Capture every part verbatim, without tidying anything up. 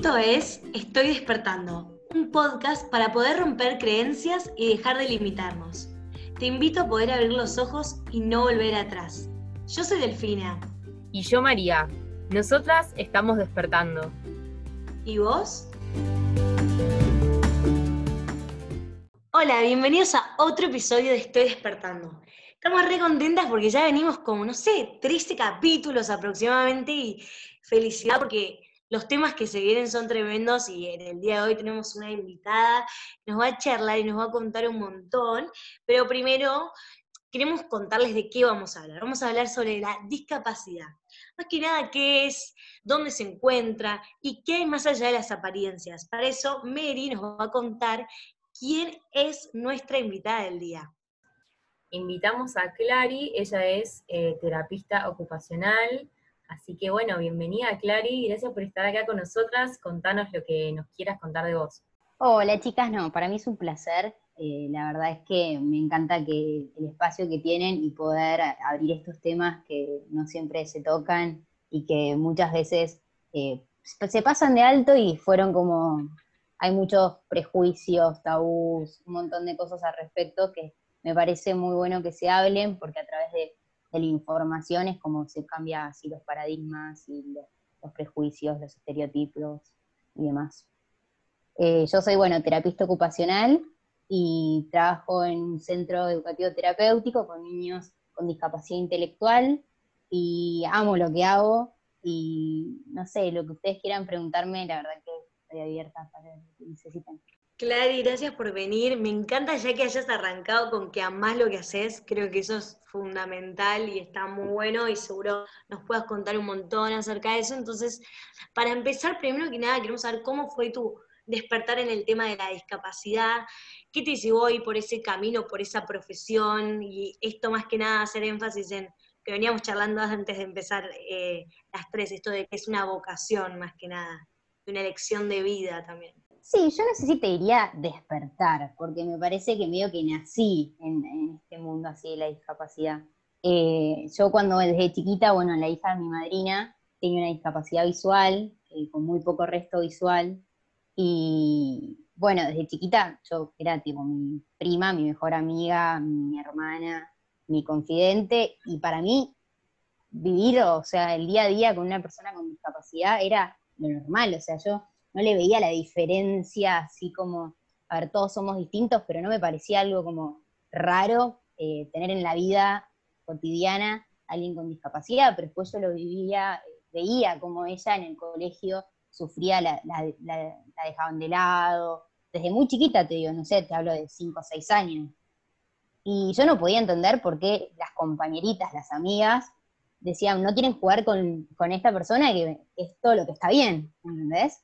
Esto es Estoy despertando, un podcast para poder romper creencias y dejar de limitarnos. Te invito a poder abrir los ojos y no volver atrás. Yo soy Delfina. Y yo María. Nosotras estamos despertando. ¿Y vos? Hola, bienvenidos a otro episodio de Estoy despertando. Estamos re contentas porque ya venimos como, no sé, trece capítulos aproximadamente y felicidad porque los temas que se vienen son tremendos y en el día de hoy tenemos una invitada que nos va a charlar y nos va a contar un montón, pero primero queremos contarles de qué vamos a hablar. Vamos a hablar sobre la discapacidad. Más que nada, qué es, dónde se encuentra y qué hay más allá de las apariencias. Para eso, Mary nos va a contar quién es nuestra invitada del día. Invitamos a Clary, ella es eh, terapista ocupacional, así que bueno, bienvenida Clary, gracias por estar acá con nosotras, contanos lo que nos quieras contar de vos. Hola chicas, no, para mí es un placer, eh, la verdad es que me encanta que el espacio que tienen y poder abrir estos temas que no siempre se tocan y que muchas veces eh, se pasan de alto y fueron como, hay muchos prejuicios, tabús, un montón de cosas al respecto que me parece muy bueno que se hablen porque a través de, de la información es como se cambia así los paradigmas y los, los prejuicios, los estereotipos y demás. Eh, yo soy, bueno, terapista ocupacional y trabajo en un centro educativo terapéutico con niños con discapacidad intelectual y amo lo que hago y no sé, lo que ustedes quieran preguntarme, la verdad que estoy abierta para lo que necesiten. Clary, gracias por venir. Me encanta ya que hayas arrancado con que amás lo que haces. Creo que eso es fundamental y está muy bueno y seguro nos puedas contar un montón acerca de eso. Entonces, para empezar, primero que nada, queremos saber cómo fue tu despertar en el tema de la discapacidad. ¿Qué te llevó ahí por ese camino, por esa profesión? Y esto más que nada hacer énfasis en que veníamos charlando antes de empezar eh, las tres, esto de que es una vocación más que nada, una elección de vida también. Sí, yo no sé si te diría despertar, porque me parece que medio que nací en, en este mundo así de la discapacidad. Eh, yo cuando desde chiquita, bueno, la hija de mi madrina tenía una discapacidad visual, eh, con muy poco resto visual, y bueno, desde chiquita yo era tipo mi prima, mi mejor amiga, mi hermana, mi confidente, y para mí vivir, o sea, el día a día con una persona con discapacidad era lo normal, o sea, yo no le veía la diferencia, así como, a ver, todos somos distintos, pero no me parecía algo como raro eh, tener en la vida cotidiana a alguien con discapacidad, pero después yo lo vivía, veía como ella en el colegio sufría, la, la, la, la dejaban de lado, desde muy chiquita te digo, no sé, te hablo de cinco o seis años, y yo no podía entender por qué las compañeritas, las amigas, decían, no quieren jugar con, con esta persona que es todo lo que está bien, ¿entendés?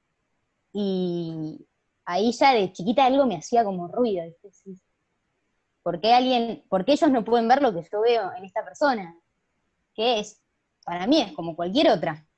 Y ahí ya de chiquita algo me hacía como ruido, ¿viste? ¿Por qué alguien, por qué ellos no pueden ver lo que yo veo en esta persona? Que es, para mí es como cualquier otra.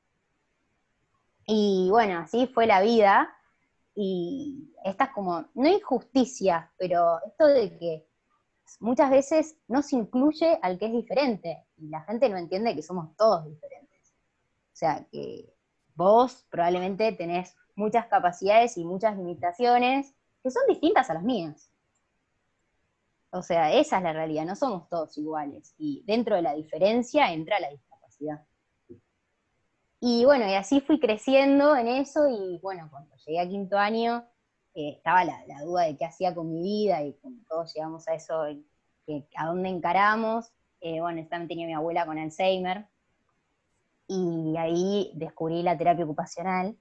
Y bueno, así fue la vida, y estas como, no injusticia, pero esto de que muchas veces no se incluye al que es diferente, y la gente no entiende que somos todos diferentes. O sea, que vos probablemente tenés muchas capacidades y muchas limitaciones que son distintas a las mías. O sea, esa es la realidad, no somos todos iguales. Y dentro de la diferencia entra la discapacidad. Y bueno, y así fui creciendo en eso, y bueno, cuando llegué a quinto año, eh, estaba la, la duda de qué hacía con mi vida, y como todos llegamos a eso, que, a dónde encaramos. Eh, bueno, yo también tenía mi abuela con Alzheimer, y ahí descubrí la terapia ocupacional,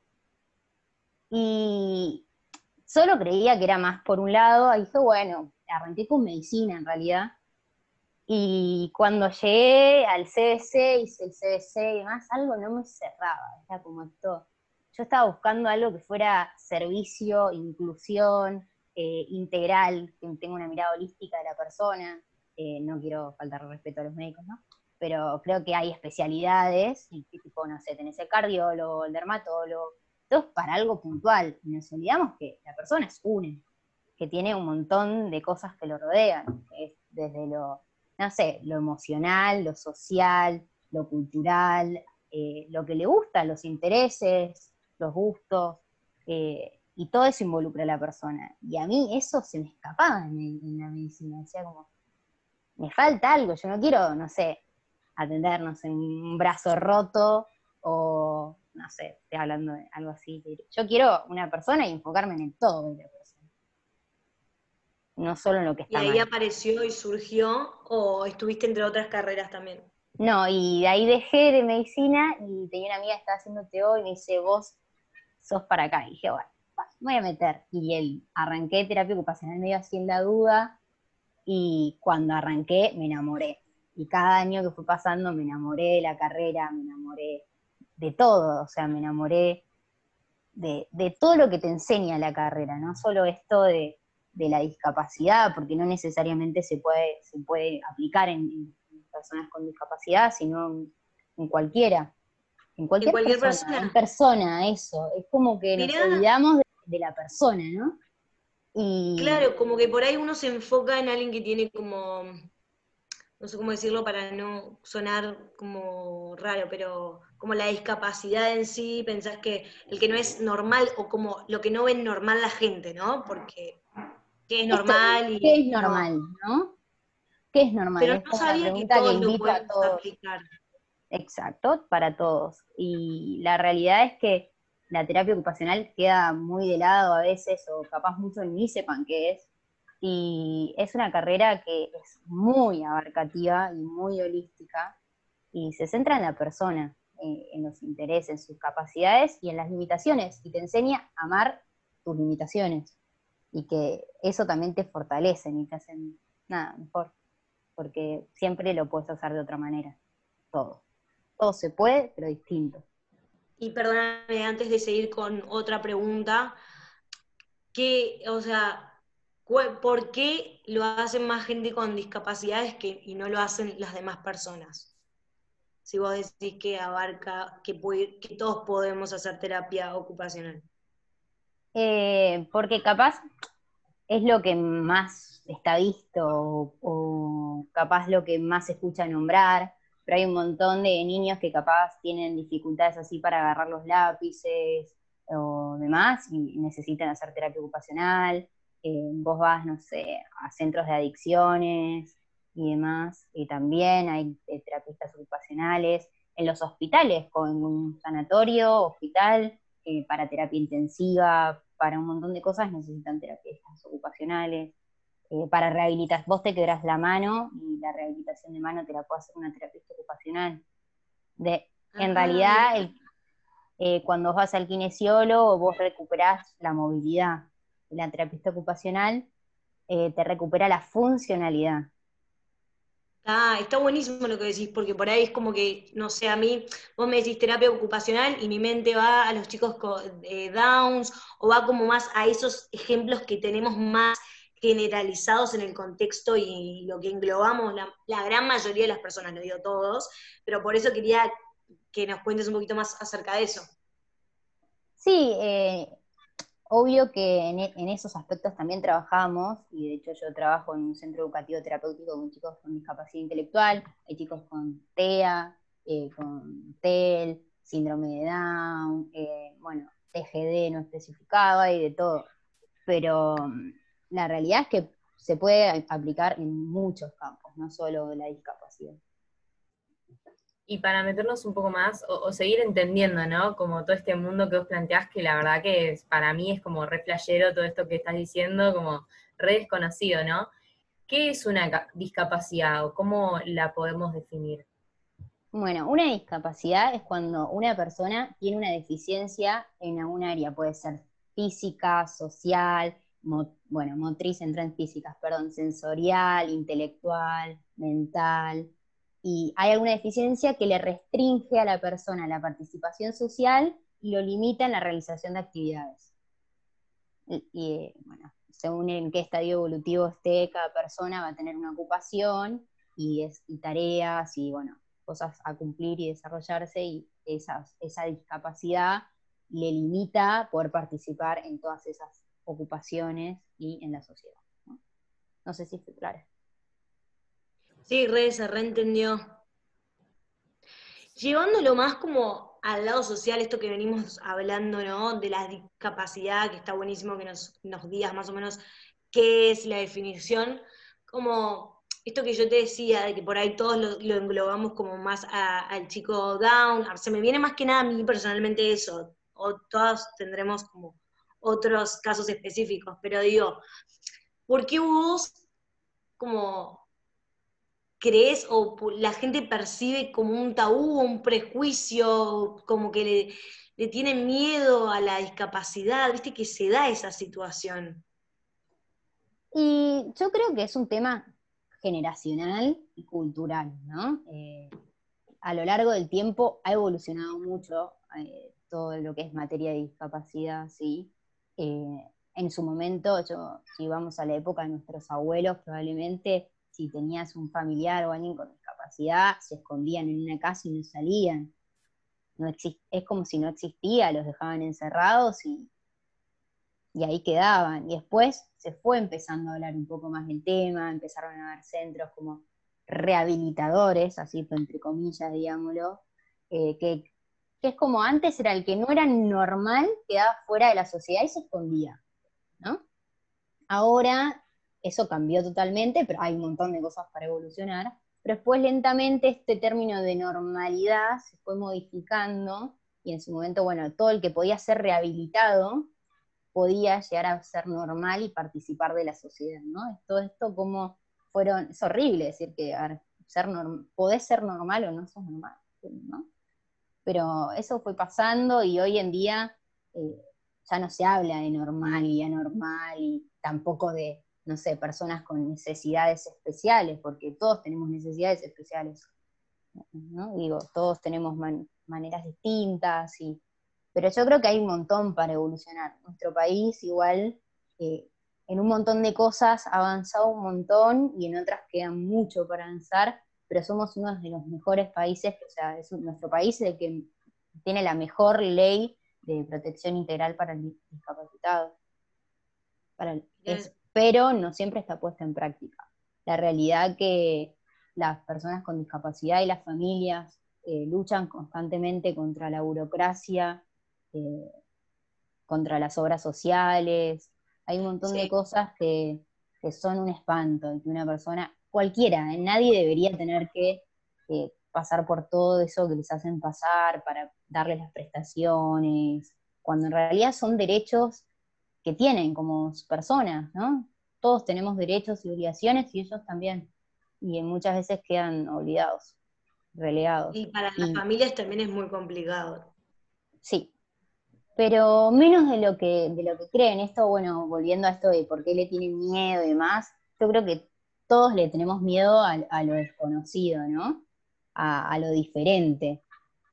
y solo creía que era más por un lado, y dije, bueno, arranqué con medicina en realidad, y cuando llegué al C B C, hice el C B C y demás, algo no me cerraba, era como esto, yo estaba buscando algo que fuera servicio, inclusión, eh, integral, que tenga una mirada holística de la persona, eh, no quiero faltar respeto a los médicos, ¿no? Pero creo que hay especialidades, y tipo, no sé, tenés el cardiólogo, el dermatólogo, todo es para algo puntual, y nos olvidamos que la persona es una, que tiene un montón de cosas que lo rodean, que es desde lo, no sé, lo emocional, lo social, lo cultural, eh, lo que le gusta, los intereses, los gustos, eh, y todo eso involucra a la persona. Y a mí eso se me escapaba en, en la medicina, decía como, me falta algo, yo no quiero, no sé, atendernos en un brazo roto, o no sé, estoy hablando de algo así. Yo quiero una persona y enfocarme en el todo de la persona, no solo en lo que ¿Y está ahí mal. apareció y surgió, o estuviste entre otras carreras también? No, y de ahí dejé de medicina y tenía una amiga que estaba haciendo T O y me dice, vos sos para acá. Y dije, bueno, me voy a meter. Y el, arranqué terapia ocupacional medio así en la duda, y cuando arranqué me enamoré. Y cada año que fue pasando me enamoré de la carrera, me enamoré de todo, o sea, me enamoré de, de todo lo que te enseña la carrera, no solo esto de, de la discapacidad, porque no necesariamente se puede, se puede aplicar en, en personas con discapacidad, sino en, en cualquiera, en ¿En cualquier cualquier persona, en persona? persona, eso, es como que nos Mirá, olvidamos de, de la persona, ¿no? Y claro, como que por ahí uno se enfoca en alguien que tiene como, no sé cómo decirlo para no sonar como raro, pero como la discapacidad en sí, pensás que el que no es normal, o como lo que no ven normal la gente, ¿no? Porque qué es esto, normal ¿qué y es no. normal, no? ¿Qué es normal? Pero Es no como una sabía que pregunta que todos lo invito a podemos todos. aplicar. Exacto, para todos. Y la realidad es que la terapia ocupacional queda muy de lado a veces, o capaz muchos ni sepan qué es. Y es una carrera que es muy abarcativa y muy holística, y se centra en la persona, eh, en los intereses, en sus capacidades y en las limitaciones, y te enseña a amar tus limitaciones, y que eso también te fortalecen y te hacen, nada, mejor, porque siempre lo puedes hacer de otra manera, todo. Todo se puede, pero distinto. Y perdóname, antes de seguir con otra pregunta, ¿qué, o sea, por qué lo hacen más gente con discapacidades que, y no lo hacen las demás personas? Si vos decís que abarca, que, puede, que todos podemos hacer terapia ocupacional. Eh, porque capaz es lo que más está visto, o, o capaz lo que más se escucha nombrar, pero hay un montón de niños que capaz tienen dificultades así para agarrar los lápices o demás y necesitan hacer terapia ocupacional. Eh, vos vas, no sé, a centros de adicciones y demás, y también hay eh, terapistas ocupacionales en los hospitales, con un sanatorio, hospital, eh, para terapia intensiva, para un montón de cosas necesitan terapistas ocupacionales. Eh, para rehabilitar, vos te quebrás la mano y la rehabilitación de mano te la puede hacer una terapista ocupacional. De, en Ah, realidad, mirá. el, eh, cuando vas al kinesiólogo, vos recuperás la movilidad. La terapista ocupacional eh, te recupera la funcionalidad. Ah, está buenísimo lo que decís, porque por ahí es como que, no sé, a mí, vos me decís terapia ocupacional y mi mente va a los chicos con eh, Downs, o va como más a esos ejemplos que tenemos más generalizados en el contexto y lo que englobamos la, la gran mayoría de las personas, no digo todos, pero por eso quería que nos cuentes un poquito más acerca de eso. Sí, eh, obvio que en, e- en esos aspectos también trabajamos, y de hecho yo trabajo en un centro educativo terapéutico con chicos con discapacidad intelectual, hay chicos con TEA, eh, con TEL, síndrome de Down, eh, bueno, T G D no especificado, hay de todo, pero mm, la realidad es que se puede a- aplicar en muchos campos, no solo la discapacidad. Y para meternos un poco más, o, o seguir entendiendo, ¿no? Como todo este mundo que vos planteás, que la verdad que es, para mí es como re flashero todo esto que estás diciendo, como re desconocido, ¿no? ¿Qué es una ca- discapacidad o cómo la podemos definir? Bueno, una discapacidad es cuando una persona tiene una deficiencia en algún área, puede ser física, social, mo- bueno, motriz entra en físicas, perdón, sensorial, intelectual, mental, y hay alguna deficiencia que le restringe a la persona la participación social y lo limita en la realización de actividades. Y, y, bueno, según en qué estadio evolutivo esté cada persona, va a tener una ocupación y, es, y tareas y, bueno, cosas a cumplir y desarrollarse, y esas, esa discapacidad le limita poder participar en todas esas ocupaciones y en la sociedad. No, no sé si fue claro. Sí, re, se reentendió. Llevándolo más como al lado social, esto que venimos hablando, ¿no? De la discapacidad, que está buenísimo que nos, nos digas más o menos qué es la definición, como esto que yo te decía, de que por ahí todos lo, lo englobamos como más a- al chico down, se me viene más que nada a mí personalmente eso, o todos tendremos como otros casos específicos, pero digo, ¿por qué vos como crees o pu- la gente percibe como un tabú, un prejuicio, como que le, le tienen miedo a la discapacidad? ¿Viste que se da esa situación? Y yo creo que es un tema generacional y cultural, ¿no? Eh, a lo largo del tiempo ha evolucionado mucho eh, todo lo que es materia de discapacidad, ¿sí? Eh, en su momento, yo, si vamos a la época de nuestros abuelos, probablemente si tenías un familiar o alguien con discapacidad, se escondían en una casa y no salían. No exist- es como si no existía, los dejaban encerrados y, y ahí quedaban. Y después se fue empezando a hablar un poco más del tema, empezaron a haber centros como rehabilitadores, así entre comillas, digámoslo, eh, que, que es como antes era el que no era normal, quedaba fuera de la sociedad y se escondía, ¿no? Ahora eso cambió totalmente, pero hay un montón de cosas para evolucionar. Pero después lentamente este término de normalidad se fue modificando y en su momento, bueno, todo el que podía ser rehabilitado podía llegar a ser normal y participar de la sociedad, ¿no? Todo esto como fueron, es horrible decir que a ver, ser norm, podés ser normal o no sos normal, ¿no? Pero eso fue pasando y hoy en día eh, ya no se habla de normal y anormal y tampoco de, no sé, personas con necesidades especiales, porque todos tenemos necesidades especiales, ¿no? Digo, todos tenemos man maneras distintas, y, pero yo creo que hay un montón para evolucionar. Nuestro país igual, eh, en un montón de cosas ha avanzado un montón y en otras queda mucho para avanzar, pero somos uno de los mejores países, o sea, es nuestro país el que tiene la mejor ley de protección integral para el discapacitado. Para el, es, pero no siempre está puesta en práctica. La realidad que las personas con discapacidad y las familias eh, luchan constantemente contra la burocracia, eh, contra las obras sociales. Hay un montón de Sí. cosas que, que son un espanto, y que una persona, cualquiera, eh, nadie debería tener que eh, pasar por todo eso que les hacen pasar para darles las prestaciones, cuando en realidad son derechos que tienen como personas, ¿no? Todos tenemos derechos y obligaciones y ellos también. Y muchas veces quedan olvidados, relegados. Y para las Y familias también es muy complicado. sí, pero menos de lo que, de lo que creen. Esto, bueno, volviendo a esto de por qué le tienen miedo y demás, yo creo que todos le tenemos miedo a, a lo desconocido, ¿no? A, a lo diferente.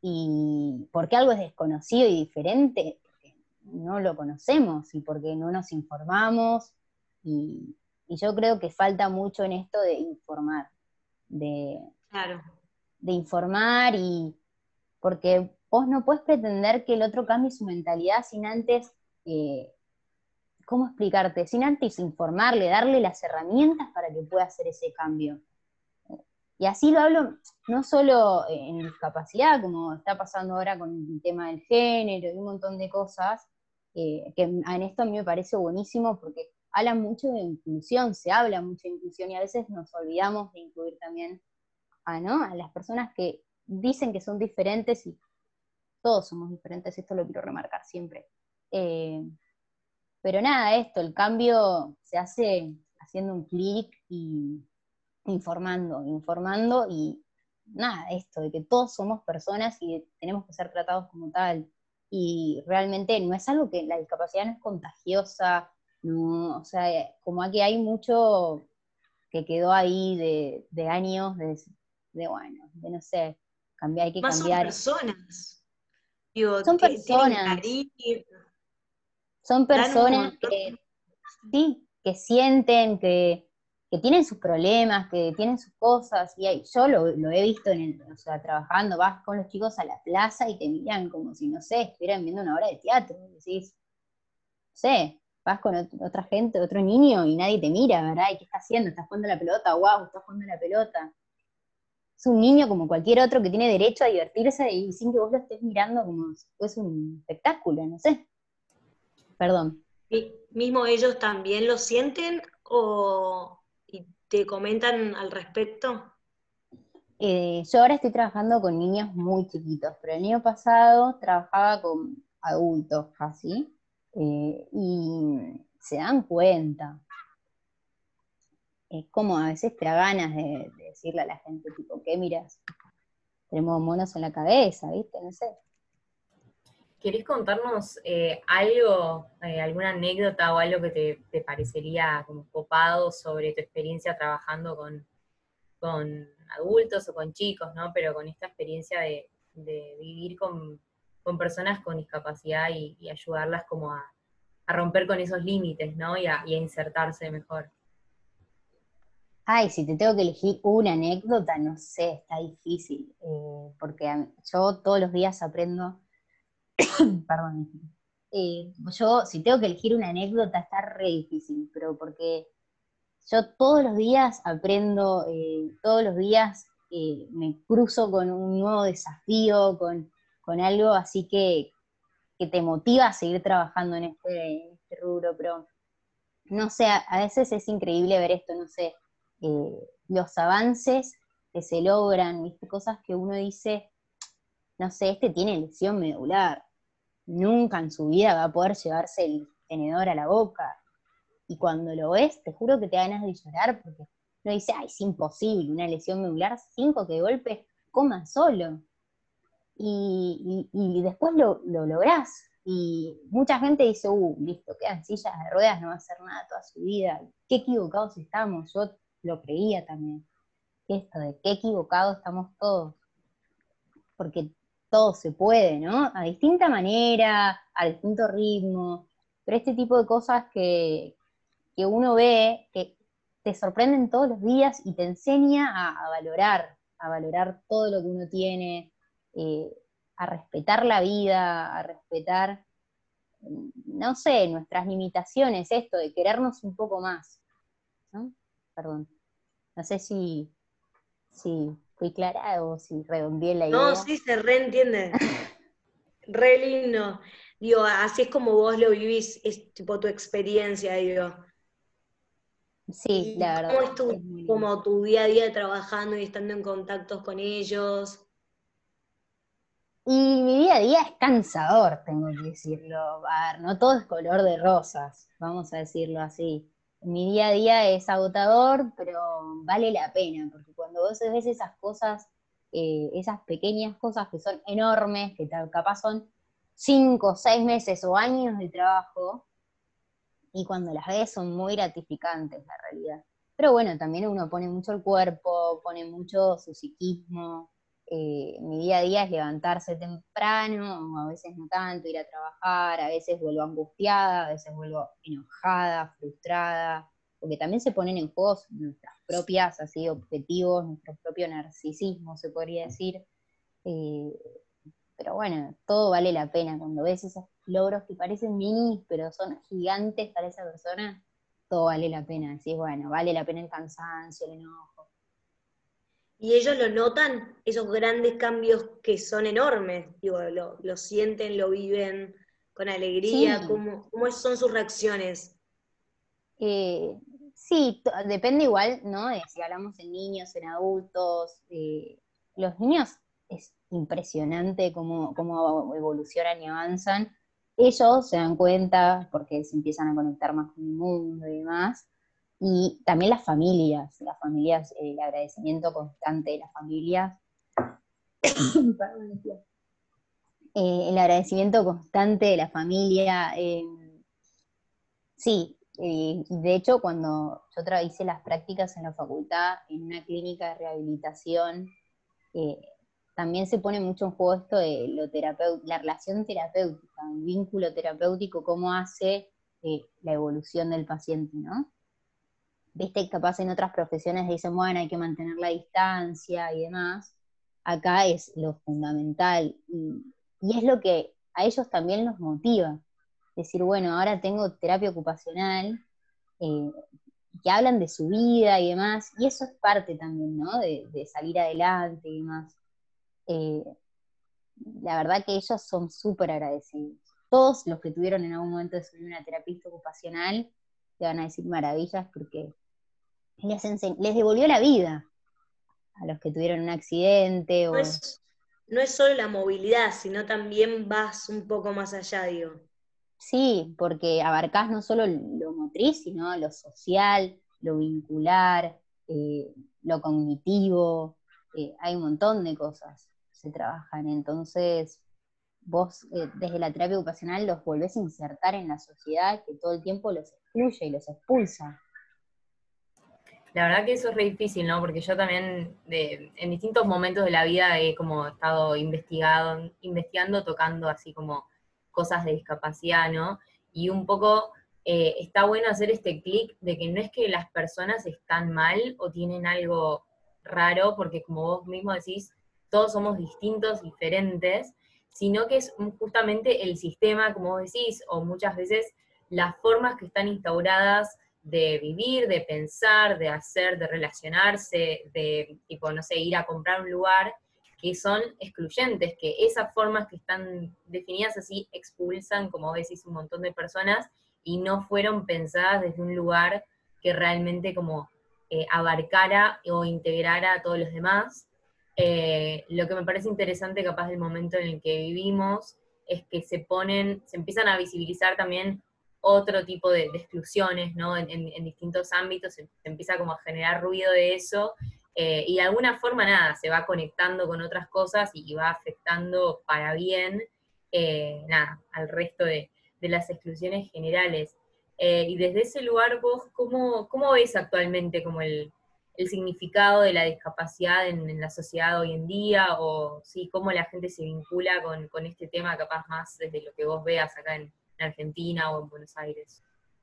Y porque algo es desconocido y diferente, porque no lo conocemos y porque no nos informamos. Y, y yo creo que falta mucho en esto de informar, de, Claro. de informar y porque vos no puedes pretender que el otro cambie su mentalidad sin antes, eh, ¿cómo explicarte? Sin antes informarle, darle las herramientas para que pueda hacer ese cambio. Y así lo hablo no solo en discapacidad, como está pasando ahora con el tema del género y un montón de cosas, eh, que en esto a mí me parece buenísimo porque habla mucho de inclusión, se habla mucho de inclusión y a veces nos olvidamos de incluir también a, ¿no? a las personas que dicen que son diferentes y todos somos diferentes, esto lo quiero remarcar siempre. Eh, pero nada, esto, el cambio se hace haciendo un clic y informando, informando y nada, esto, de que todos somos personas y tenemos que ser tratados como tal. Y realmente no es algo que la discapacidad no es contagiosa, no, o sea, como aquí hay mucho que quedó ahí de, de años, de, de, bueno, de no sé, cambiar, hay que Más son cambiar. personas. Digo, Son ti- tienen personas, cariño, son dan un personas montón. que sí, que sienten, que, que tienen sus problemas, que tienen sus cosas, y hay- yo lo, lo he visto en el, o sea, trabajando, vas con los chicos a la plaza y te miran como si, no sé, estuvieran viendo una obra de teatro, y decís, no sé, vas con ot- otra gente, otro niño, y nadie te mira, ¿verdad? ¿Y qué está haciendo? ¿Estás jugando a la pelota? ¡Wow! ¿Estás jugando a la pelota? es un niño como cualquier otro que tiene derecho a divertirse y sin que vos lo estés mirando como si fuese un espectáculo, no sé. Perdón. Mi- ¿Mismo ellos también lo sienten o y te comentan al respecto? Eh, yo ahora estoy trabajando con niños muy chiquitos, pero el año pasado trabajaba con adultos casi, eh, y se dan cuenta. Es como a veces te da ganas de, de decirle a la gente, tipo, ¿qué miras? Tenemos monos en la cabeza, ¿viste? No sé. ¿Querés contarnos eh, algo, eh, alguna anécdota o algo que te, te parecería como copado sobre tu experiencia trabajando con, con adultos o con chicos, ¿no? Pero con esta experiencia de, de vivir con, con personas con discapacidad y, y ayudarlas como a, a romper con esos límites, ¿no? Y a, y a insertarse mejor. Ay, si te tengo que elegir una anécdota, no sé, está difícil, eh, porque a- yo todos los días aprendo, perdón, eh, yo si tengo que elegir una anécdota está re difícil, pero porque yo todos los días aprendo, eh, todos los días eh, me cruzo con un nuevo desafío, con, con algo así que, que te motiva a seguir trabajando en este, en este rubro, pero no sé, a, a veces es increíble ver esto, no sé, eh, los avances que se logran, ¿viste? Cosas que uno dice, no sé, este tiene lesión medular, nunca en su vida va a poder llevarse el tenedor a la boca, y cuando lo ves, te juro que te da ganas de llorar, porque uno dice, ay, es imposible, una lesión medular, cinco que de golpe coma solo, y, y, y después lo, lo lográs. Y mucha gente dice, uh, listo, queda en sillas de ruedas, no va a hacer nada toda su vida. Qué equivocados estamos, yo lo creía también. Esto de qué equivocados estamos todos, porque todo se puede, ¿no? A distinta manera, a distinto ritmo, pero este tipo de cosas que, que uno ve, que te sorprenden todos los días y te enseña a, a valorar, a valorar todo lo que uno tiene, eh, a respetar la vida, a respetar, no sé, nuestras limitaciones, esto de querernos un poco más, ¿no? Perdón, no sé si, si fui clara o si redondeé la No, idea. sí, se reentiende. Re lindo. Digo, así es como vos lo vivís, es tipo tu experiencia, digo. Sí, ¿Y la cómo verdad, es es tu, muy lindo. como tu día a día trabajando y estando en contacto con ellos? Y mi día a día es cansador, tengo que decirlo. A ver, no todo es color de rosas, vamos a decirlo así. Mi día a día es agotador, pero vale la pena, porque cuando vos ves esas cosas, eh, esas pequeñas cosas que son enormes, que tal- capaz son cinco, seis meses o años de trabajo, y cuando las ves son muy gratificantes, la realidad. Pero bueno, también uno pone mucho el cuerpo, pone mucho su psiquismo. Eh, mi día a día es levantarse temprano, a veces no tanto, ir a trabajar, a veces vuelvo angustiada, a veces vuelvo enojada, frustrada, porque también se ponen en juego nuestras propias así, objetivos, nuestro propio narcisismo, se podría decir. Eh, pero bueno, todo vale la pena. Cuando ves esos logros que parecen minis, pero son gigantes para esa persona, todo vale la pena. Decís, bueno, vale la pena el cansancio, el enojo. Y ellos lo notan, esos grandes cambios que son enormes, digo, lo, lo sienten, lo viven con alegría, Sí, ¿cómo, cómo son sus reacciones? eh, sí, t- depende igual, ¿no? De si hablamos en niños, en adultos. Eh, los niños es impresionante cómo, cómo evolucionan y avanzan. Ellos se dan cuenta porque se empiezan a conectar más con el mundo y demás. Y también las familias, las familias, eh, el agradecimiento constante de las familias. Perdón, tía. Eh, el agradecimiento constante de la familia. Eh, sí, eh, y de hecho cuando yo tra- hice las prácticas en la facultad, en una clínica de rehabilitación, eh, también se pone mucho en juego esto de lo terapeu- la relación terapéutica, el vínculo terapéutico, cómo hace eh, la evolución del paciente, ¿no? Viste, capaz en otras profesiones dicen, bueno, hay que mantener la distancia y demás. Acá es lo fundamental y, y es lo que a ellos también los motiva. Decir, bueno, ahora tengo terapia ocupacional, eh, que hablan de su vida y demás, y eso es parte también, ¿no? De, de salir adelante y demás. Eh, la verdad que ellos son súper agradecidos. Todos los que tuvieron en algún momento de su vida una terapista ocupacional te van a decir maravillas porque les, les devolvió la vida a los que tuvieron un accidente No o... es, no es solo la movilidad, sino también vas un poco más allá, digo. Sí, porque abarcás no solo lo motriz, sino lo social, lo vincular, eh, lo cognitivo, eh, hay un montón de cosas que se trabajan. Entonces, vos eh, desde la terapia ocupacional los volvés a insertar en la sociedad que todo el tiempo los excluye y los expulsa. La verdad que eso es re difícil, ¿no? Porque yo también de, en distintos momentos de la vida he como estado investigado, investigando, tocando así como cosas de discapacidad, ¿no? Y un poco eh, está bueno hacer este clic de que no es que las personas están mal o tienen algo raro, porque como vos mismo decís, todos somos distintos, diferentes, sino que es justamente el sistema, como vos decís, o muchas veces las formas que están instauradas de vivir, de pensar, de hacer, de relacionarse, de, tipo, no sé, ir a comprar un lugar, que son excluyentes, que esas formas que están definidas así expulsan, como decís, un montón de personas y no fueron pensadas desde un lugar que realmente como eh, abarcara o integrara a todos los demás. Eh, lo que me parece interesante capaz del momento en el que vivimos es que se ponen, se empiezan a visibilizar también otro tipo de, de exclusiones, ¿no? En, en, en, distintos ámbitos, se, se, empieza como a generar ruido de eso, eh, y de alguna forma, nada, se va conectando con otras cosas y, y va afectando para bien, eh, nada, al resto de, de las exclusiones generales. Eh, y desde ese lugar, vos, ¿cómo, cómo ves actualmente como el, el significado de la discapacidad en, en la sociedad hoy en día? O sí, cómo la gente se vincula con, con este tema, capaz más desde lo que vos veas acá en, en Argentina o en Buenos Aires.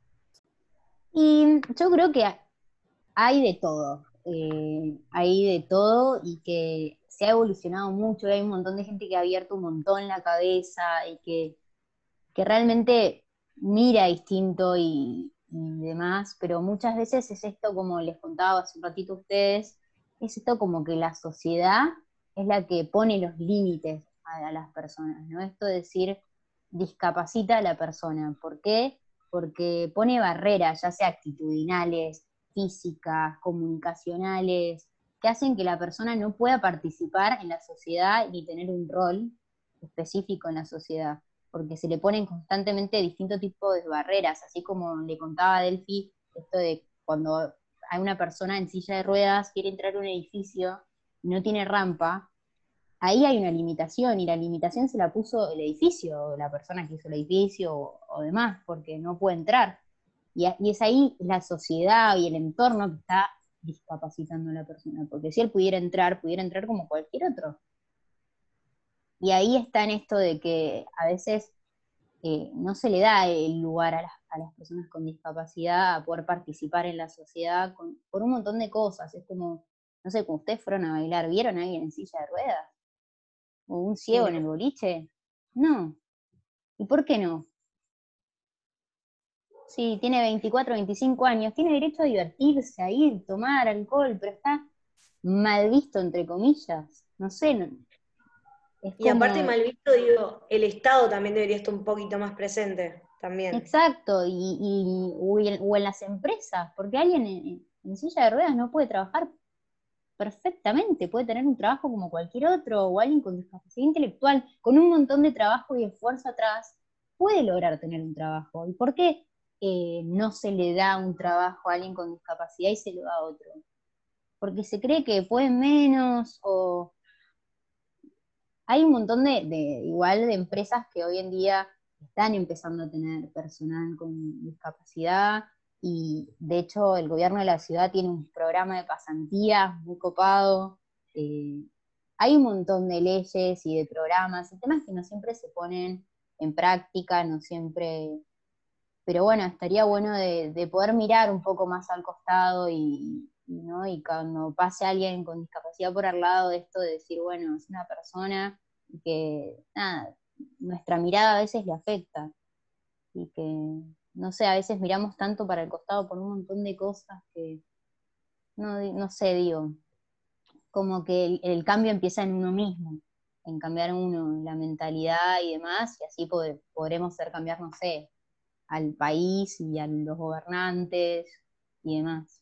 Y yo creo que hay de todo, eh, hay de todo y que se ha evolucionado mucho, y hay un montón de gente que ha abierto un montón la cabeza y que, que realmente mira distinto y, y demás, pero muchas veces es esto, como les contaba hace un ratito a ustedes, es esto como que la sociedad es la que pone los límites a, a las personas, ¿no? Esto de decir, discapacita a la persona. ¿Por qué? Porque pone barreras, ya sea actitudinales, físicas, comunicacionales, que hacen que la persona no pueda participar en la sociedad ni tener un rol específico en la sociedad, porque se le ponen constantemente distintos tipos de barreras, así como le contaba a Delphi, esto de cuando hay una persona en silla de ruedas, quiere entrar a un edificio y no tiene rampa, ahí hay una limitación, y la limitación se la puso el edificio, o la persona que hizo el edificio, o, o demás, porque no puede entrar. Y, y es ahí la sociedad y el entorno que está discapacitando a la persona, porque si él pudiera entrar, pudiera entrar como cualquier otro. Y ahí está en esto de que a veces eh, no se le da el lugar a las, a las personas con discapacidad a poder participar en la sociedad con, por un montón de cosas. Es como, no sé, cuando ustedes fueron a bailar, ¿vieron a alguien en silla de ruedas? ¿O un ciego en el boliche? No. ¿Y por qué no? Sí, tiene veinticuatro, veinticinco años, tiene derecho a divertirse, a ir, tomar alcohol, pero está mal visto, entre comillas. No sé, no, es Y aparte como... mal visto, digo, el Estado también debería estar un poquito más presente, también. Exacto, y, y o, en, o en las empresas, porque alguien en, en silla de ruedas no puede trabajar perfectamente, puede tener un trabajo como cualquier otro, o alguien con discapacidad intelectual, con un montón de trabajo y esfuerzo atrás, puede lograr tener un trabajo. ¿Y por qué eh, no se le da un trabajo a alguien con discapacidad y se lo da a otro? Porque se cree que puede menos, o hay un montón de, de igual de empresas que hoy en día están empezando a tener personal con discapacidad, y de hecho el gobierno de la ciudad tiene un programa de pasantías muy copado. Eh, hay un montón de leyes y de programas, el tema es que no siempre se ponen en práctica, no siempre, pero bueno, estaría bueno de, de poder mirar un poco más al costado y, ¿no? Y cuando pase alguien con discapacidad por al lado de esto, de decir, bueno, es una persona que, nada, nuestra mirada a veces le afecta, y que, no sé, a veces miramos tanto para el costado por un montón de cosas que, no, no sé, digo, como que el, el cambio empieza en uno mismo, en cambiar uno, la mentalidad y demás, y así pod- podremos hacer cambiar, no sé, al país y a los gobernantes y demás.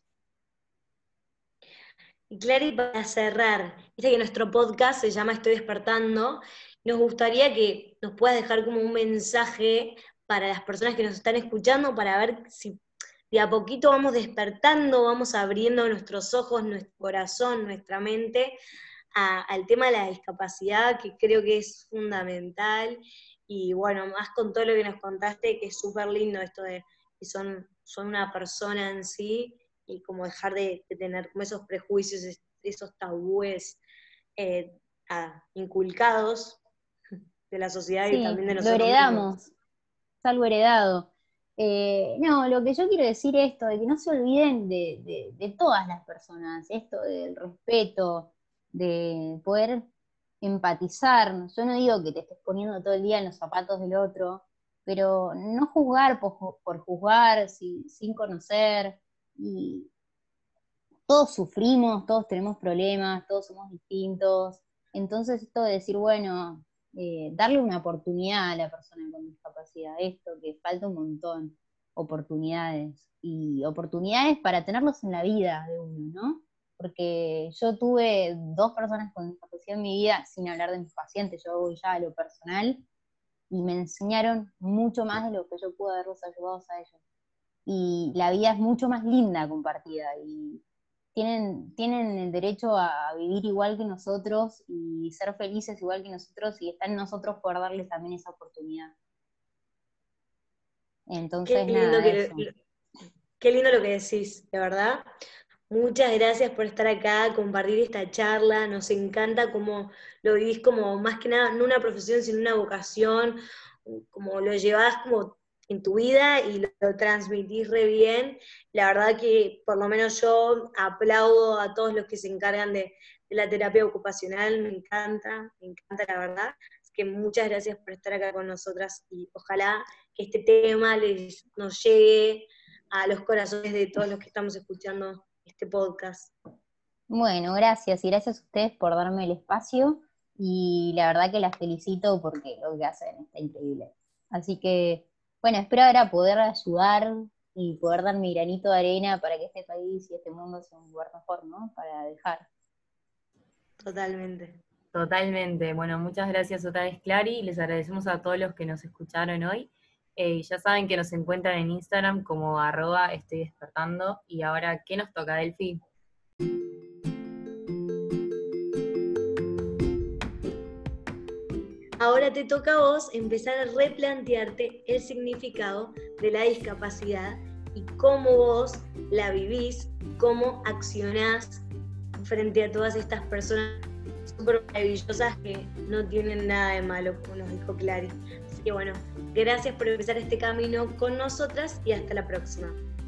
Y Clary, para cerrar, viste que nuestro podcast se llama Estoy despertando, nos gustaría que nos puedas dejar como un mensaje para las personas que nos están escuchando, para ver si de a poquito vamos despertando, vamos abriendo nuestros ojos, nuestro corazón, nuestra mente a- al tema de la discapacidad, que creo que es fundamental. Y bueno, más con todo lo que nos contaste, que es súper lindo esto de que son, son una persona en sí, y como dejar de, de tener como esos prejuicios, es- esos tabúes eh, ah, inculcados de la sociedad y Sí, también de lo nosotros mismos. heredamos, es algo heredado. Eh, no, lo que yo quiero decir es esto, de que no se olviden de, de- de todas las personas, esto del respeto, de poder empatizar. Yo no digo que te estés poniendo todo el día en los zapatos del otro, pero no juzgar por, ju- por juzgar si- sin conocer. Y todos sufrimos, todos tenemos problemas, todos somos distintos. Entonces esto de decir, bueno, eh, darle una oportunidad a la persona con discapacidad, esto que falta un montón, oportunidades. Y oportunidades para tenerlos en la vida de uno, ¿no? Porque yo tuve dos personas con discapacidad en mi vida, sin hablar de mis pacientes, yo voy ya a lo personal, y me enseñaron mucho más de lo que yo pude haberlos ayudado a ellos. Y la vida es mucho más linda compartida, y tienen, tienen el derecho a vivir igual que nosotros y ser felices igual que nosotros, y está en nosotros poder darles también esa oportunidad. Qué Entonces, lindo nada, que, eso. qué lindo lo que decís, de verdad. Muchas gracias por estar acá, compartir esta charla. Nos encanta cómo lo vivís como más que nada, no una profesión, sino una vocación, como lo llevás como en tu vida y lo, lo transmitís re bien. La verdad que por lo menos yo aplaudo a todos los que se encargan de, de la terapia ocupacional, me encanta, me encanta la verdad. Así que muchas gracias por estar acá con nosotras y ojalá que este tema les, nos llegue a los corazones de todos los que estamos escuchando este podcast. Bueno, gracias, y gracias a ustedes por darme el espacio, y la verdad que las felicito porque lo que hacen está increíble. Así que, bueno, espero ahora poder ayudar y poder dar mi granito de arena para que este país y este mundo sea un lugar mejor, ¿no? Para dejar. Totalmente. Totalmente. Bueno, muchas gracias otra vez, Clary. Les agradecemos a todos los que nos escucharon hoy. Eh, ya saben que nos encuentran en Instagram como arroba estoy despertando. Y ahora, ¿qué nos toca, Delphi? Ahora te toca a vos empezar a replantearte el significado de la discapacidad y cómo vos la vivís, cómo accionás frente a todas estas personas súper maravillosas que no tienen nada de malo, como nos dijo Clary. Así que bueno, gracias por empezar este camino con nosotras y hasta la próxima.